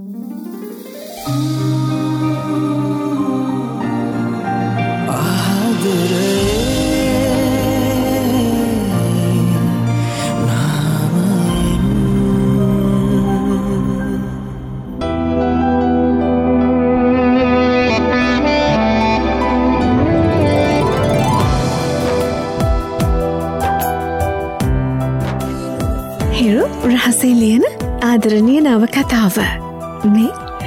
රහසේ ලියන ආදරණීය නවකතාව මේ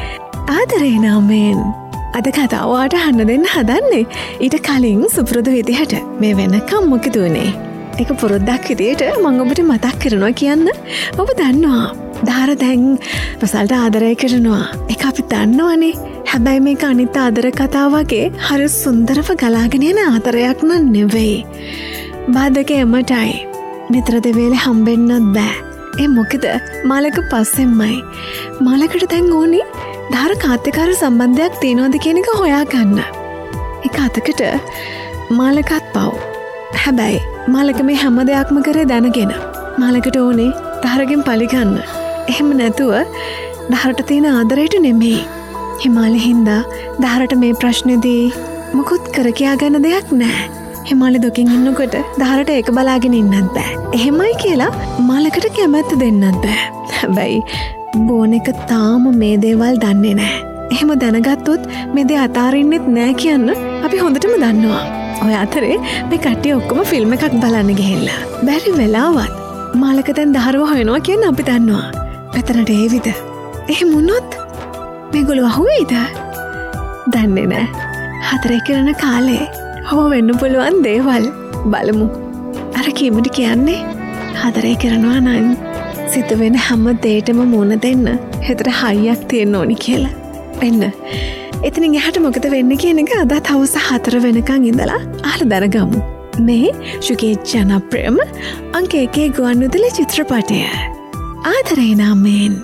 ආදරේ නාමයෙන් අද කතාවට අහන්න දෙන්න හදන්නේ. ඊට කලින් සුපුරුදු විදිහට මේ වෙනකම් මොකද උනේ? ඒක පුරුද්දක් විදිහට මම ඔබට මතක් කරනවා කියන්න. ඔබ දන්නවා ධාර දැන් රසල්ට ආදරය කරනවා. ඒක අපි දන්නවනේ. හැබැයි මේක අනිත් ආදර කතාව වගේ හරි සුන්දරව ගලාගෙන යන ආදරයක් නන් නෙවෙයි. බාධකේ එමටයි. නිතර දෙවේලේ හම්බෙන්නත් බෑ. ඒ මොකද මාලක පස්සෙන්මයි. මාලකට දැන් ඕනේ ධාර කාත්‍යකාර සම්බන්ධයක් තියෙනවද කියන එක හොයාගන්න. ඒක අතකට මාලකත් පව්. හැබැයි මාලක මේ හැම දෙයක්ම කරේ දැනගෙන මාලකට ඕනේ ධාරගෙන් පලිගන්න. එහෙම නැතුව ධාරට තියෙන ආදරයට නෙමෙයි. හිමාලි හින්දා ධාරට මේ ප්‍රශ්නේදී මොකුත් කර කියා ගන්න දෙයක් නැහැ. හිමාලි දුකින් ඉන්නකොට ධාරට ඒක බලාගෙන ඉන්නත් බෑ. එහෙමයි කියලා මාලකට කැමැත්ත දෙන්නත් බෑ. හැබැයි බෝන එක තාම මේ දේවල් දන්නේ නැහැ. එහෙම දැනගත්තොත් මේ දේ අතාරින්නෙත් නෑ කියන්න අපි හොඳටම දන්නවා. ඔය අතරේ මේ කට්ටිය ඔක්කොම ෆිල්ම් එකක් බලන්න ගිහිල්ලා. බැරි වෙලාවත් මාලක දැන් ධාරව හොයනවා කියන අපි දන්නවා. පැතනට ඒවිද? එහෙම වුණොත් මේගොල්ලෝ අහුවේද? දන්නේ නෑ. හතරේ කරන කාලේ හොව වෙන්න පුළුවන් දේවල් බලමු. අර කීමට කියන්නේ හතරේ කරනවා නම් සිත වෙන හැම දෙයකටම මුණ දෙන්න හිතට හයියක් තියෙන්න ඕනි කියලා. එන්න. එතනින් එහාට මොකද වෙන්නේ කියන එක අද හවස 4 වෙනකන් ඉඳලා අහලා දැනගමු. මේ ශුකේ ජනප්‍රියම අංක 1 ගුවන්විදුලි චිත්‍රපටය. ආදරේ නාමයෙන්.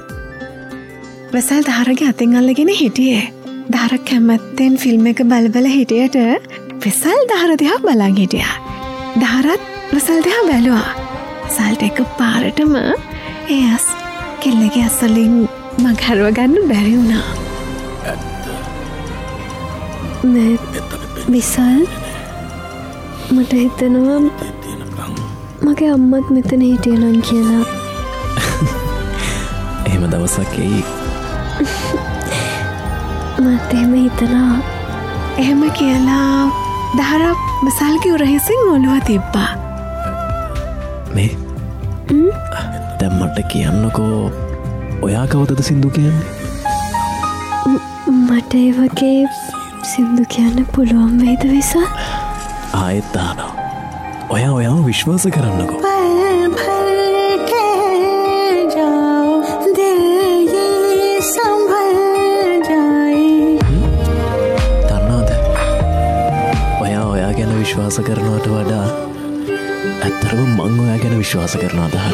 වසල් ධාරගේ අතින් අල්ලගෙන හිටියේ. ධාර කැමැත්තෙන් ෆිල්ම් එක බල හිටියට විසල් ධාර දිහා බලන් හිටියා. ධාරත් විසල් දිහා බැලුවා. විසල්ට එක පාරටම ඒ ඇස් කෙල්ලගේ ඇස්වලින් මග හරව ගන්න බැරි වුණා. විසල් මට හිතෙනවා මගේ අම්මත් මෙතන හිටියනම් කියලා. එහෙම දවසක් එයි. මට එහෙම හිතනවා. එහෙම කියලා ධාර විසල්ගේ උරහිසින් ඔළුව තිබ්බා. මේ දැන් මට කියන්නකෝ ඔයා කවදද සින්දු කියන්නේ? මට ඒ වගේ සින්දු කියන්න පුළුවන් වෙයිද විසල්? ආයෙත් අහනවා. ඔයාව විශ්වාස කරන්නකෝ. දන්නවද ඔයා ගැන විශ්වාස කරනවට වඩා ඇත්තරම මං ඔයා ගැන විශ්වාස කරනවා ධාර.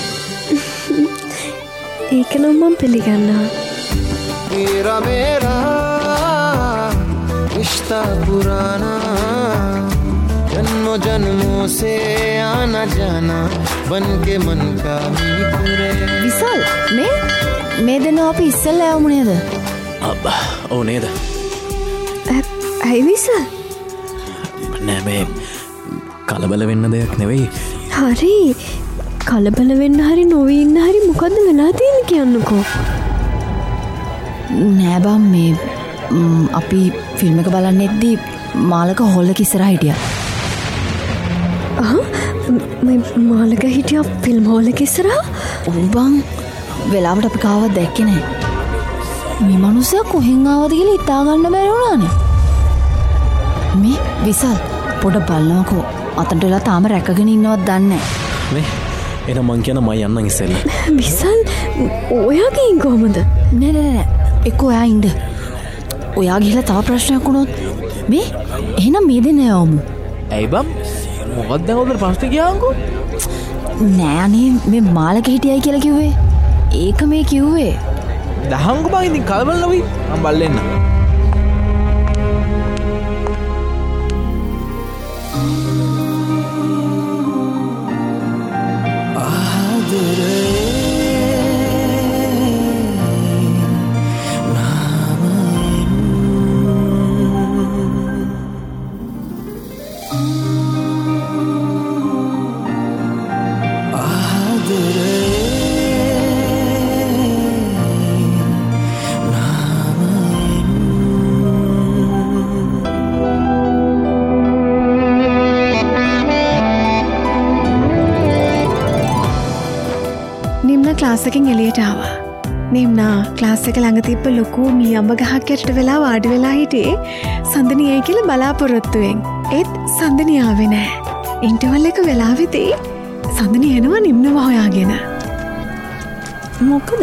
ඒක නම් මම පිළිගන්නවා. मेरा मेरा रिश्ता पुराना जन्मों जन्मों से आना जाना बन के मन का විසල් මේ දෙනවා අපි ඉස්සෙල්ලා යමු නේද? ඔව් නේද? ඇයි විසල්? නෑ මේ කලබල වෙන්න දෙයක් නෙවෙයි. හරි කලබල වෙන්න හරි නොවී ඉන්න හරි මොකද්ද වෙලා තියෙන්නේ කියන්නකෝ. නෑ බම් මේ අපි ෆිල්ම් එක බලන්න එද්දී මාලක හොල් එක ඉස්සරහා හිටියා. මාලක හිටියා ෆිල්ම් හෝල් එක ඉස්සරහා? ඔව් බං වෙලාවට අපි කාවත් දැක්කේ නෑ. මේ මිනිස්සයා කොහෙන් ආවද කියලා හිතා ගන්න බැරි වුණානේ. මේ විසල් පොඩ බලනකෝ අතට වෙලා තාම රැකගෙන ඉන්නවත් දන්නේ නෑ. මේ එහෙනම් මං කියන මම යන්නම් ඉස්සෙල්ලා. විසල් ඔයා ගින් කොහමද? නෑ එක්ක ඔයා ඉන්න. ඔයා ගිහලා තව ප්‍රශ්නයක් වුණොත් මේ එහෙනම් මේ දෙන්න යවමු. ඇයි බම් මොකක්ද දැන් ඔතන ප්‍රශ්න ගියාන්කෝ? නෑ අනේ මේ මාලක හිටියයි කියලා කිව්වේ. ඒක මේ කිව්වේ. දහංගු බං ඉතින් කලබල නොවි මම බල්ලෙන්න. ක්ලාස් එකෙන් එළියට ආවා. නිම්නා ක්ලාස් එක ළඟ තිබ්බ ලොකු මී අඹ ගහක් යටට වෙලා වාඩි වෙලා හිටියේ සඳනි එයි කියලා බලාපොරොත්තුවෙන්. ඒත් සඳනි ආවේ නැහැ. ඉන්ටර්වල් එක වෙලාවෙදී සඳනි එනවා නිම්නව හොයාගෙන. මොකද?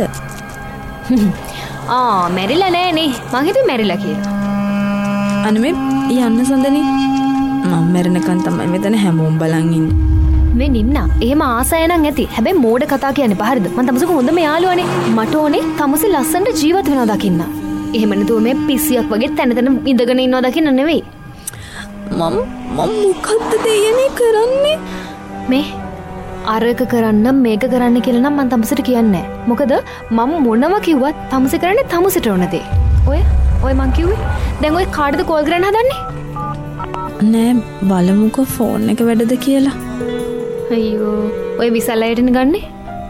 මැරිලා නෑනේ. මං හිතුවේ මැරිලා කියලා. අනේ යන්න සඳනි. මම මැරෙනකන් තමයි මෙතන හැමෝම බලන් ඉන්නේ. මේ නිම්නා එහෙම ආසය නම් ඇති. හැබැයි මෝඩ කතා කියන්නේ පහරිද? මං තමසක හොඳම යාළුවනේ. මට ඕනේ තමස ලස්සනට ජීවත් වෙනවා දකින්න. එහෙම නැතුව මේ පිස්සියක් වගේ තැන තැන ඉඳගෙන ඉන්නවා දකින්න නෙවෙයි. මම මොකද්ද දෙයනේ කරන්නේ? මේ අරක කරන්න මේක කරන්න කියලා නම් මං තමසට කියන්නේ නැහැ. මොකද මම මොනව කිව්වත් තමස කරන්නේ තමසට ඕන දේ. ඔය මං කිව්වේ දැන් ඔය කාටද කෝල් කරන්න හදන්නේ? නෑ බලමුකෝ ෆෝන් එක වැඩද කියලා. අයියෝ ඔය විසල් අයටනේ ගන්නෙ?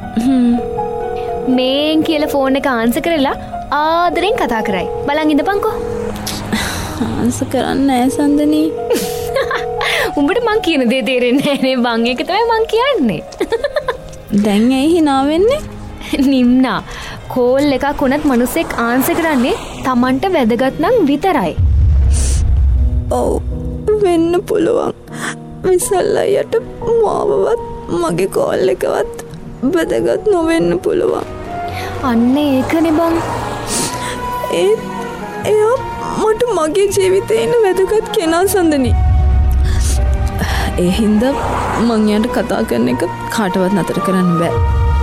මේන් කියලා ෆෝන් එක ආන්සර් කරලා ආදරෙන් කතා කරයි. බලන් ඉඳපන්කෝ. ආන්සර් කරන්නේ නෑ සඳනි. උඹට මං කියන දේ තේරෙන්නේ නෑනේ බං. ඒක තමයි මං කියන්නේ. දැන් ඇයි hina වෙන්නේ? නිම්නා කෝල් එකක් වුණත් මිනිස්සෙක් ආන්සර් කරන්නේ Tamanට වැදගත් නම් විතරයි. ඔව් වෙන්න පුළුවන්. විසල් අයියට මාවවත් මගේ කෝල් එකවත් වැදගත් නොවෙන්න පුළුවන්. අන්න ඒකනේ බං. එයා මට මගේ ජීවිතේ ඉන්න වැදගත් කෙනා සඳනි. ඒ හින්දා මං යාට කතා කරන එක කාටවත් නතර කරන්න බෑ.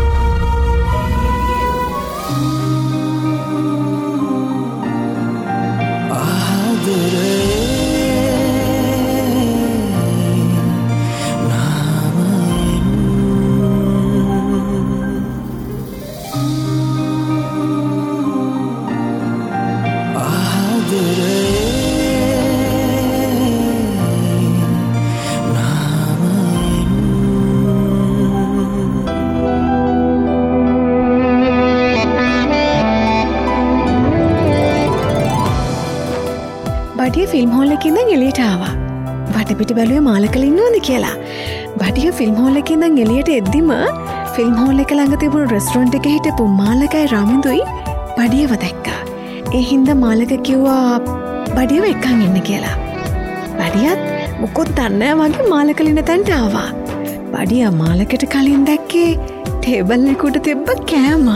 බඩිය ෆිල්ම් හෝල් එකේ ඉඳන් එළියට ආවා. වටපිට බැලුවේ මාලකල ඉන්නවද කියලා. බඩිය ෆිල්ම් හෝල් එකේ ඉඳන් එළියට එද්දිම ෆිල්ම් හෝල් එක ළඟ තිබුණු රෙස්ටොරන්ට් එකේ හිටපු මාලකයි රමිඳුයි බඩියව දැක්කා. ඒ හින්දා මාලක කිව්වා බඩියව එක්කන් ඉන්න කියලා. බඩියත් මොකොත් දන්නේ වගේ මාලකල ඉන්න තැනට ආවා. බඩිය මාලකට කලින් දැක්කේ ටේබල් එකට තිබ්බ කෑම.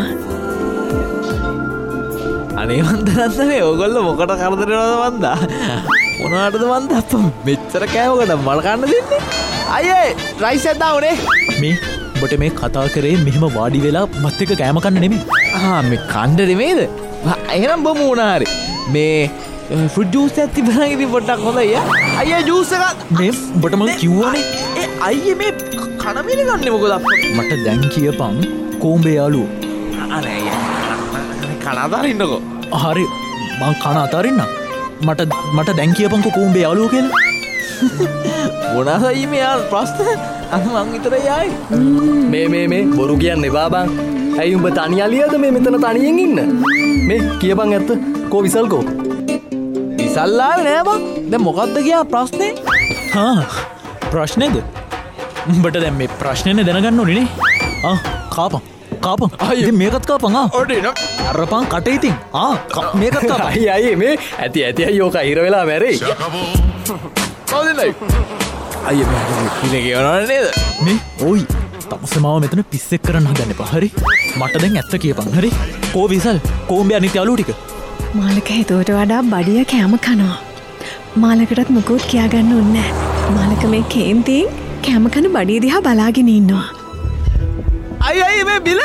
අනේ වන්දනත් මේ ඕගොල්ලෝ මොකට කරදරේ නේද වන්දා? මොනවටද වන්දා අප්ප මෙච්චර කෑවකට මල කන්න දෙන්නේ? අයියේ රයිස් එකක් දාමුනේ. මේ ඔබට මේ කතා කරේ මෙහෙම වාඩි වෙලා මත් එක කෑම කන්න නෙමෙයි. මේ කන්න නෙමෙයිද? එහෙනම් බොමු උනාරි. මේ ෆෘට් ජූස් එකක් තිබුණා ඉතින් පොඩ්ඩක් හොඳයි. අයියේ ජූස් එකක් මේ ඔබට මම කිව්වනේ. අයියේ මේ කන මිල ගන්නේ මොකද අප්ප? මට දැන් කියපන් කොම්බේ යාළුවෝ. අනේ කන අතාරින්නකෝ. හරි මං කන අතාරින්න. මට දැන් කියපන්කෝ කොම්බේ යාළුවෝ කියලා. මොනසයි මේ යාල් ප්‍රශ්න? අන්න මං විතරයි ආයේ. මේ බොරු කියන්න එපා බං. ඇයි උඹ තනි අලියද මේ මෙතන තනියෙන් ඉන්න? මේ කියපන් ඇත්ත. කෝ විසල්කෝ? විසල් ආවේ නෑ බං. දැන් මොකද්ද කියා ප්‍රශ්නේ? ප්‍රශ්නේද? උඹට දැන් මේ ප්‍රශ්නේනේ දැනගන්න ඕනේ නේ. කාපන්. ඉතින් මේකත් කාපන්. අරපන් කටේ ඉතින්. මේකත් කාපන්. අයියේ මේ ඇති අයියෝ කහිර වෙලා මැරෙයි. කොහොමදයි? අයියේ මේ ඉතින් කියනවනේ නේද? මේ ඕයි තමස මාව මෙතන පිස්සෙක් කරන්න හදන්න එපා. හරි? මට දැන් ඇත්ත කියපන්. හරි? කෝ විසල් කොම්බේ අනිත් යාළුවෝ ටික. මාලක හිතුවට වඩා බඩිය කෑම කනවා. මාලකටත් මොකුත් කියාගන්න ඕනේ නැහැ. මාලක මේ කේන්තියෙන් කෑම කන බඩිය දිහා බලාගෙන ඉන්නවා. අයියේ මේ බිල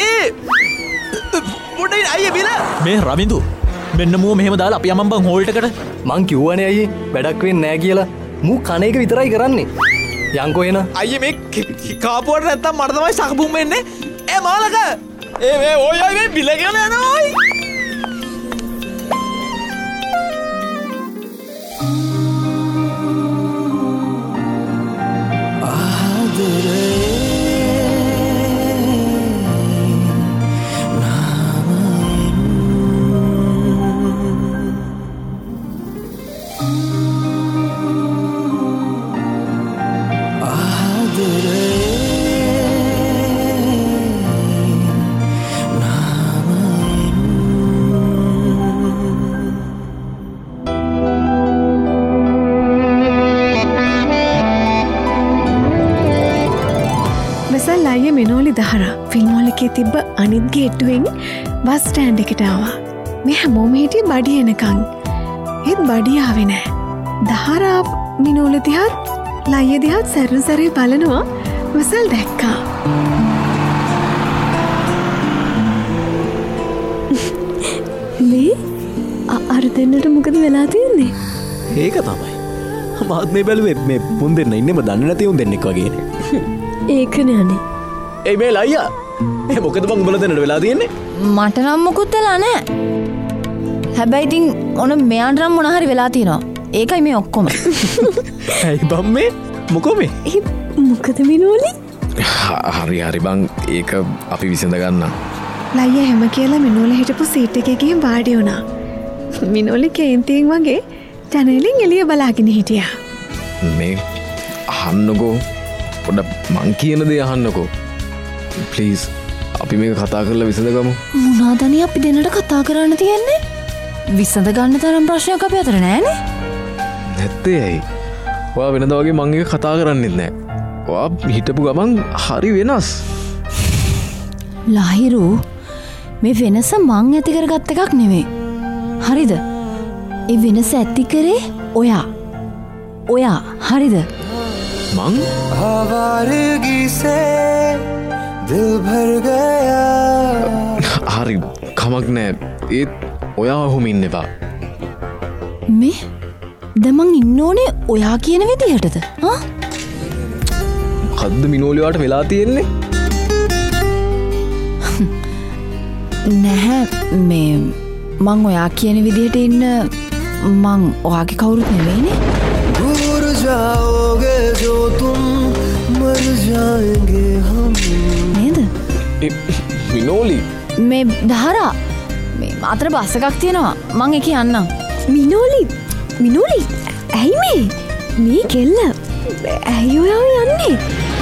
පොඩි අයියේ බිල මේ රවින්දු මෙන්න මූ මෙහෙම දාලා අපි යමන් බං හෝල්ට් එකට. මං කිව්වනේ අයියේ වැඩක් වෙන්නේ නැහැ කියලා. මූ කන එක විතරයි කරන්නේ. යන්කෝ එන. අයියේ මේ කාපුවට නැත්තම් මට තමයි සකපුම් වෙන්නේ. මාලක මේ ඔය අය මේ බිල කියලා යනවා ඔයි. දහරා ෆිල්ම් එකේ තිබ්බ අනිත් ගේට්ටුවෙන් බස් ස්ටෑන්ඩ් එකට ආවා. මේ හැමෝම හිටියේ බඩි එනකන්. ඒත් බඩි ආවේ නෑ. දහරා මිනෝල දිහාත් ලයිය දිහාත් සැරේ බලනවා. විසල් දැක්කා. මේ අර දෙන්නට මොකද වෙලා තියෙන්නේ? ඒක තමයි. මාත් මේ බැලුවේ මේ මුන් දෙන්න ඉන්නෙම දන්නේ නැති උන් දෙන්නෙක් වගේනේ. ඒකනේ අනේ. ඒ මේ ලයියා. මේ මොකද බං උඹලා දෙන්නට වෙලා තියෙන්නේ? මට නම් මොකුත් වෙලා නැහැ. හැබැයි ඉතින් ඔන මෙයාට නම් මොන හරි වෙලා තියෙනවා. ඒකයි මේ ඔක්කොම. ඇයි බම් මේ? මොකෝ මේ? මොකද මිනෝලි? හරි බං ඒක අපි විසඳ ගන්නම්. ලයියා හැම කියලා මිනෝල හිටපු සීට් එකේ ගිහින් වාඩි වුණා. මිනෝලි කේන්තියෙන් වගේ ජනේලෙන් එළිය බලාගෙන හිටියා. මේ අහන්නකෝ පොඩ්ඩක් මං කියන දේ අහන්නකෝ ප්ලීස් අපි මේක කතා කරලා විසඳගමු. මොනවාදනේ අපි දෙන්නට කතා කරන්න තියෙන්නේ? විසඳ ගන්න තරම් ප්‍රශ්නයක් අපි අතර නෑනේ. නැත්තේ ඇයි? ඔයා වෙනදා වගේ මං එක කතා කරන්නෙත් නෑ. ඔයා හිටපු ගමන් හරි වෙනස්. ලහිරු මේ වෙනස මං ඇති කරගත්ත එකක් නෙමෙයි. හරිද? ඒ වෙනස ඇති කරේ ඔයා. හරිද? මං आवारगी से दिल भर गया. හරි කමක් නෑ ඒත් ඔයා ඔහොම ඉන්න එපා. මේ දැන් මං ඉන්න ඕනේ ඔයා කියන විදිහටද? මොකද්ද මිනෝලියාට වෙලා තියෙන්නේ? නැහැ මේ මං ඔයා කියන විදිහට ඉන්න මං ඔයාගේ කවුරුත් නෙවෙයිනේ. दूर जाओगे जो तुम मर जाएंगे हम. නේද? මිනෝලි මේ දහරා මේ අතර බස් එකක් තියෙනවා මං ඒක යන්නම්. මිනෝලි ඇයි මේ කෙල්ල ඇයි ඔයා යන්නේ?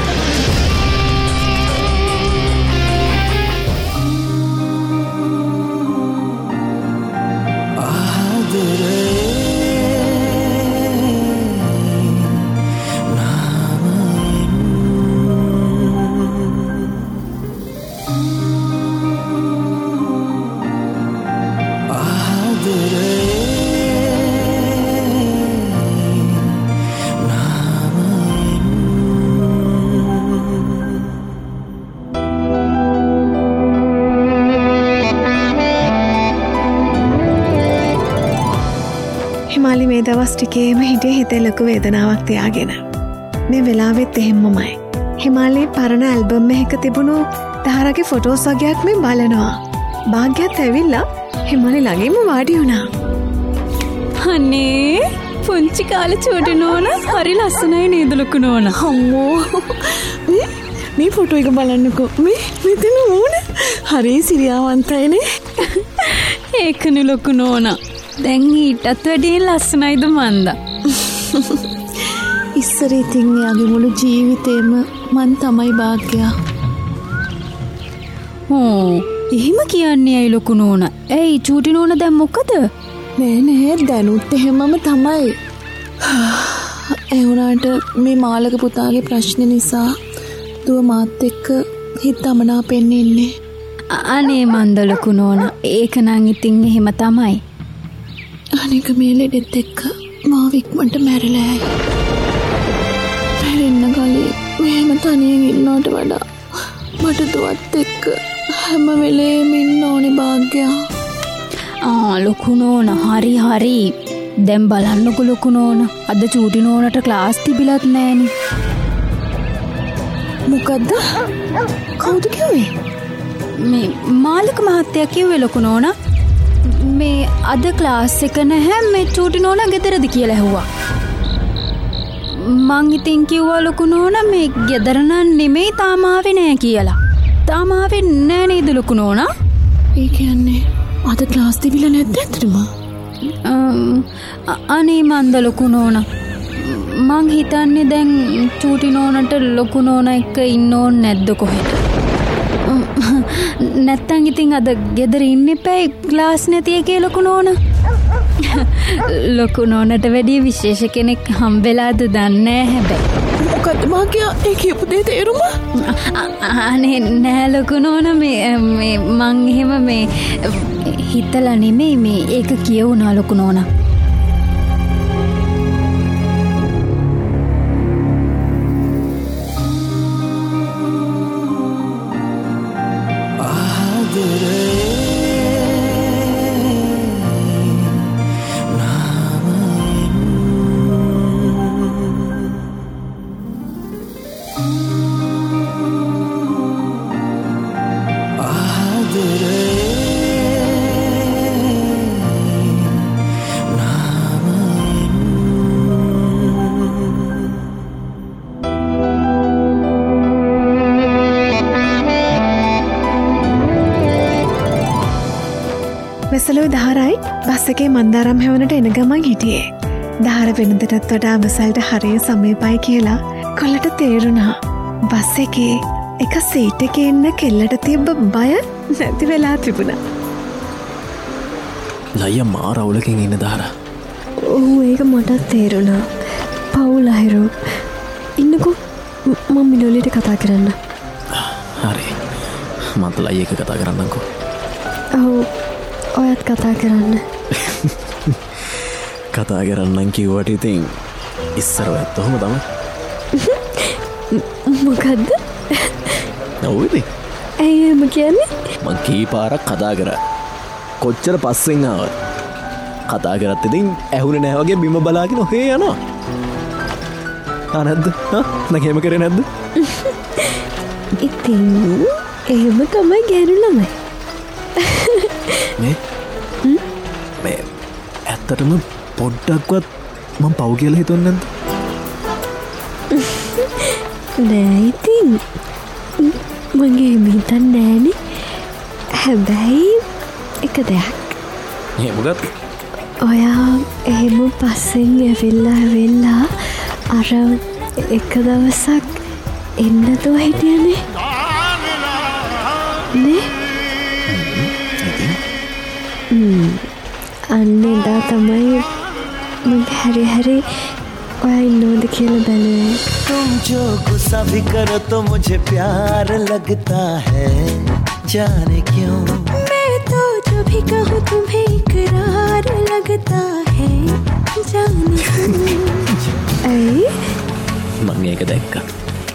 හිමාලි මේ දවස් ටිකේම හිටියේ හිතේ ලොකු වේදනාවක් තියාගෙන. මේ වෙලාවෙත් එහෙම්මමයි. හිමාලි පරණ ඇල්බම් එකක තිබුණු දහරගේ ෆොටෝස් වගේක් මේ බලනවා. භාග්‍යත් ඇවිල්ලා හිමාලි ළඟින්ම වාඩි වුණා. අනේ පුංචි කාලේ චූටි නෝනා හරි ලස්සනයි නේද ලොකු නෝනා? අම්මෝ මේ ෆොටෝ එක බලන්නකෝ. මේ මෙතන ඕන හරි සිරියාවන්තයිනේ. ඒකනේ ලොකු නෝනා. දැන් ඊටත් වැඩිය ලස්සනයිද මන්දා? ඉස්සර ඉතින් එයාගේ මුළු ජීවිතේම මන් තමයි භාග්‍යා. එහෙම කියන්නේ ඇයි ලොකු නෝනා? ඇයි චූටි නෝනා දැන් මොකද? නෑ දැනුත් එහෙමම තමයි. ඒ වුණාට මේ මාළක පුතාගේ ප්‍රශ්න නිසා දුව මාත් එක්ක හිත අමනාපෙන්න ඉන්නේ. අනේ මන්ද ලොකු නෝනා ඒක නම් ඉතින් එහෙම තමයි. අනික මේ ලෙඩෙත් එක්ක මාව ඉක්මනට මැරිලා යයි. මැරෙන්න කලින් මෙහෙම තනියෙන් ඉන්නවට වඩා මට දුවත් එක්ක හැම වෙලේම ඉන්න ඕනේ භාග්‍යා. ලොකු නෝනා හරි. දැන් බලන්නකෝ ලොකු නෝනා. අද චූටි නෝනාට ක්ලාස් තිබිලත් නෑනේ. මොකද්ද? කවුද කිව්වේ? මේ මාලික මහත්තයා කිව්වේ ලොකු නෝනා. මේ අද ක්ලාස් එක නැහැ මේ චූටි නෝනා ගෙදරද කියලා ඇහුවා. මං ඉතින් කිව්වා ලොකු නෝනා මේ ගෙදර නම් නෙමෙයි තාම ආවේ නෑ කියලා. තාම ආවේ නෑ නේද ලොකු නෝනා? ඒ කියන්නේ අද ක්ලාස් තිබිලා නැද්ද ඇත්තටම? අනේ මන්ද ලොකු නෝනා. මං හිතන්නේ දැන් චූටි නෝනාට ලොකු නෝනා එක්ක ඉන්න ඕනේ නැද්ද කොහෙද? නැත්තං ඉතින් අද ගෙදර ඉන්න එපැයි ක්ලාස් නැති එකේ ලොකු නෝනා. ලොකු නෝනට වැඩිය විශේෂ කෙනෙක් හම්බෙලාද දන්නේ නැහැ හැබැයි. මොකක්ද මාගේ ඒ කියපු දේ තේරුම? අනේ නෑ ලොකු නෝනා මේ මං එහෙම මේ හිතලා නෙමෙයි මේ ඒක කියවුණා ලොකු නෝනා. වෙසලෝ දහරයි බස් එකේ මන්දාරම් හැවනට එන ගමන් හිටියේ. දහර වෙනදටත් වඩා වෙසල්ට හරිය සමීපයි කියලා කොල්ලට තේරුණා. බස් එකේ එක සීට් එකේ ඉන්න කෙල්ලට තිබ්බ බය නැති වෙලා තිබුණා. ලයියා මාර අවුලකින් ඉන්න දහර. ඔව් ඒක මටත් තේරුණා. පවුල් අහිරු ඉන්නකෝ මම මිලෝලියට කතා කරන්න. හරි. මන්ත ලයි එක කතා කරන්නම්කෝ. ඔව් ඔයත් කතා කරන්න. කතා කරන්නම් කිව්වට ඉතින් ඉස්සරව ඇත්ත ඔහොම තමයි. මොකද්ද? ඔව් ඉතින්. ඇයි එහෙම කියන්නේ? මං කී පාරක් කතා කරා. කොච්චර පස්සෙන් ආවත් කතා කරත් ඉතින් ඇහුනේ නැහැ වගේ බිම බලාගෙන ඔහේ යනවා. නැද්ද? නැගේම කරේ නැද්ද? ඉතින් එහෙම තමයි ගෑනු ළමයි. මේ ඇත්තටම පොඩ්ඩක්වත් මං පව් කියලා හිතුන්නේ නැද්ද? නෑ ඉතින් මගේ හිතන්නේ නෑනේ. හැබැයි එක දෙයක්. මොකක්ද? ඔයා එහෙම පස්සෙන් ඇවිල්ලා අර එක දවසක් එන්නතෝ හිටියනේ නේ? අන්න එදා තමයි මගේ හැරි ඔයා ඉන්නවද කියලා බැලුවේ. तुम जो गुस्सा भी करो तो मुझे प्यार लगता है जाने क्यों मैं तो जो भी कहूँ तुम्हें इकरार लगता है जाने क्यों. මං ඒක දැක්කා.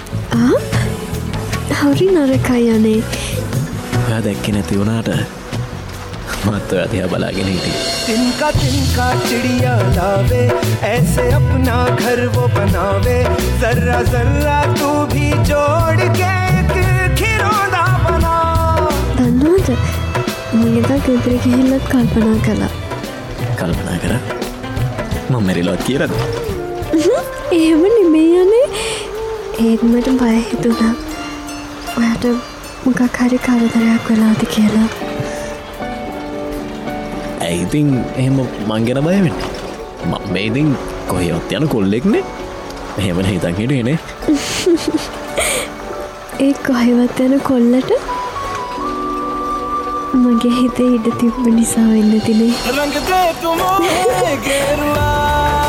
හරි නරකයි අනේ. ඔයා දැක්කේ නැති වුණාට මත් ඔයා දිහා බලාගෙන හිටියේ. तिनका तिनका चिड़िया लावे ऐसे अपना घर वो बनावे जर्रा जर्रा तू भी जोड़ के एक खिलौना बना. දන්නවද මම එදා ගෙදර ගිහිල්ලත් කල්පනා කළා. කල්පනා කරා? මම මැරිලවත් කියලාද? එහෙම නෙමෙයි අනේ. ඒත් මට බය හිතුණා. ඔයාට මොකක් හරි කරදරයක් වෙලාද කියලා. ඇයි ඉතින් එහෙම මං ගැන බය වෙන්නේ? මම මේ ඉතින් කොහෙවත් යන කොල්ලෙක්නේ. එහෙම හිතන් හිටියේ නේ. ඒ කොහෙවත් යන කොල්ලට මගේ හිතේ ඉඩ තිබ්බ නිසා වෙන්න තිනේ. रंग दे तुम गेरुआ